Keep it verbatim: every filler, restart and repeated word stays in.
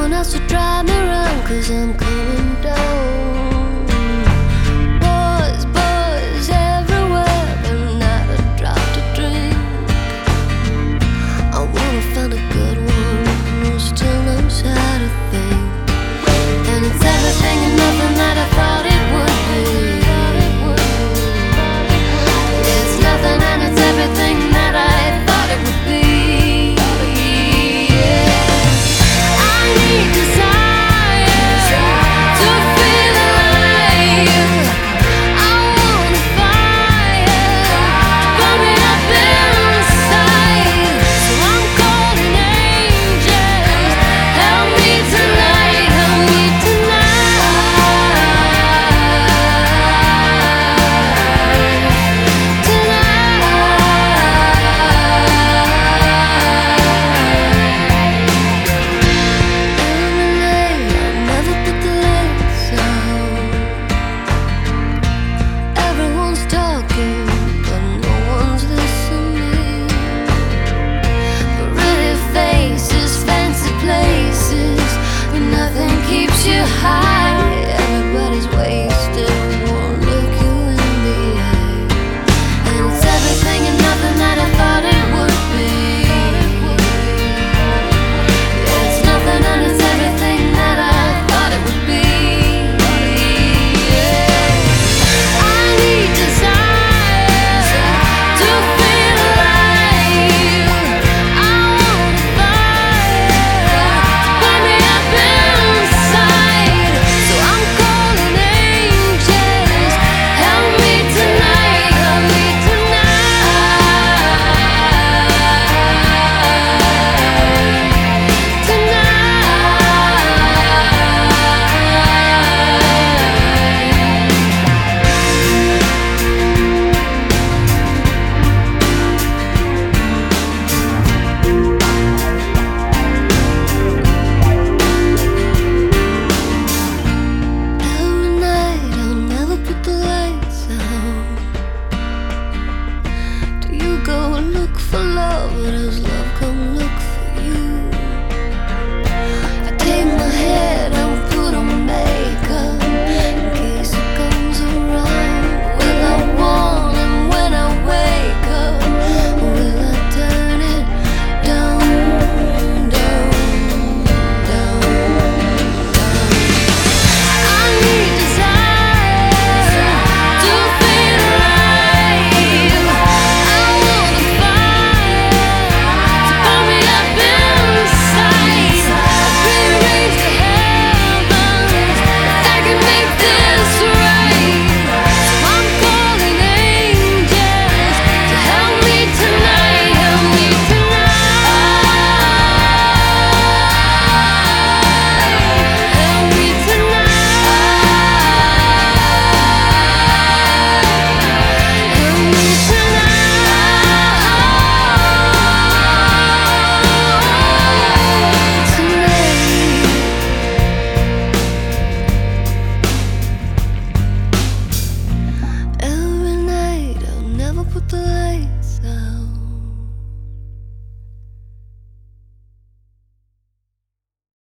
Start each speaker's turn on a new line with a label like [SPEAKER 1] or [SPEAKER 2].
[SPEAKER 1] one else to drive me around, 'cause I'm coming down. Boys, boys everywhere, but not a drop to drink. I wanna find a good one who still knows how to think. And it's everything and nothing that I thought it would be. It's nothing and it's everything that I thought it would be. Put the